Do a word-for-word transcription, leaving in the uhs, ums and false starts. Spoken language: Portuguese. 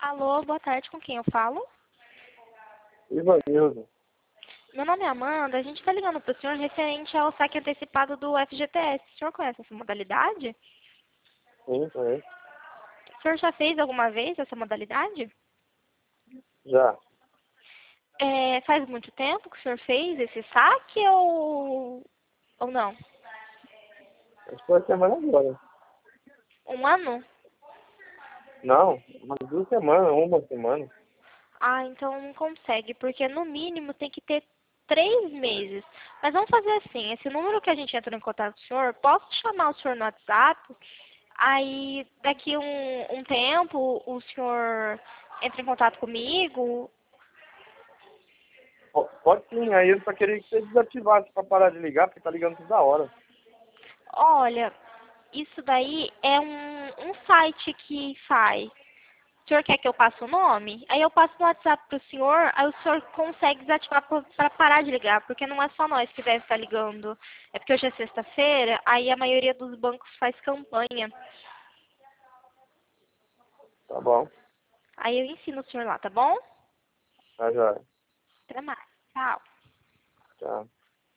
Alô, boa tarde, com quem eu falo? Ivanildo. Meu nome é Amanda, a gente está ligando para o senhor referente ao saque antecipado do F G T S. O senhor conhece essa modalidade? Sim, conheço. O senhor já fez alguma vez essa modalidade? Já. É, faz muito tempo que o senhor fez esse saque ou, ou não? Acho que foi semana agora. Um ano? Não, umas duas semanas, uma semana. Ah, então não consegue, porque no mínimo tem que ter três meses. Mas vamos fazer assim, esse número que a gente entrou em contato com o senhor, posso chamar o senhor no WhatsApp? Aí, daqui um, um tempo, o senhor entra em contato comigo. P- Pode sim, aí eu só queria que você desativasse pra parar de ligar, porque tá ligando toda hora. Olha, isso daí é um, um site que faz. O senhor quer que eu passe o nome? Aí eu passo no WhatsApp pro senhor, aí o senhor consegue desativar para parar de ligar, porque não é só nós que deve estar ligando. É porque hoje é sexta-feira, aí a maioria dos bancos faz campanha. Tá bom. Aí eu ensino o senhor lá, tá bom? Tá já. Até mais. Tchau. Tchau.